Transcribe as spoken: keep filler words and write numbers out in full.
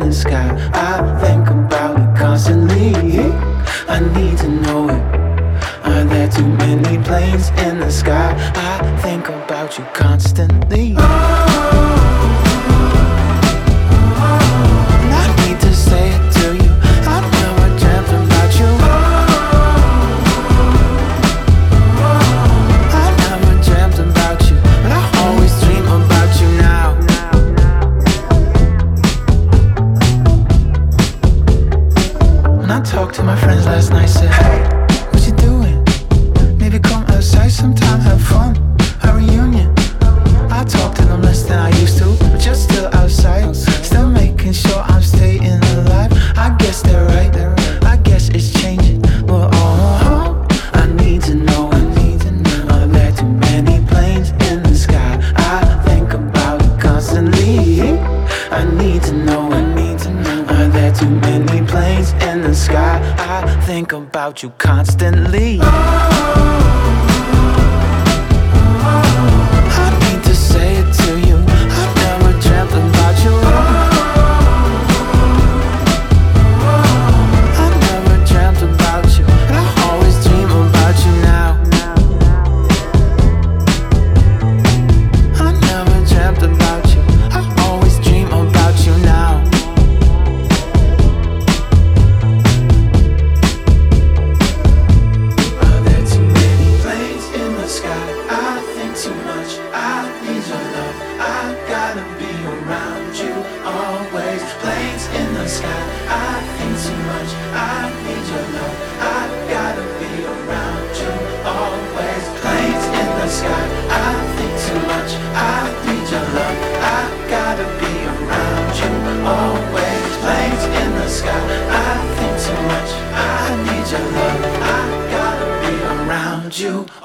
the sky. I think about it constantly. I need to know it. Are there too many planes in the sky? I think about you constantly. And I need to say it to you. I never dreamt about you. I never dreamt about you, but I always dream about you now. When I talked to my friends last night, said, hey, what you doing? Maybe come outside sometime, have fun, a reunion. I talk to them less than I used to, but you're still outside, still making sure I'm staying alive. I guess they're right, I guess it's changing. But oh, I need to know, I need to know. Are there too many planes in the sky? I think about it constantly. I need to know, I need to know. Are there too many planes in the sky? I think about you constantly. I need to say it to you. I never dreamt about you. I never dreamt about you, but I always dream about you now. I never dreamt about you. I always dream about you now. Are there too many planes in the sky? I think too much. I need your love. I gotta be around you always. Planes in the sky. I think too much. I need your love. I gotta be around you always. Planes in the sky. I think too much. I need your love. I gotta be around you always. Planes in the sky. I think too much. I need your love. I gotta be around you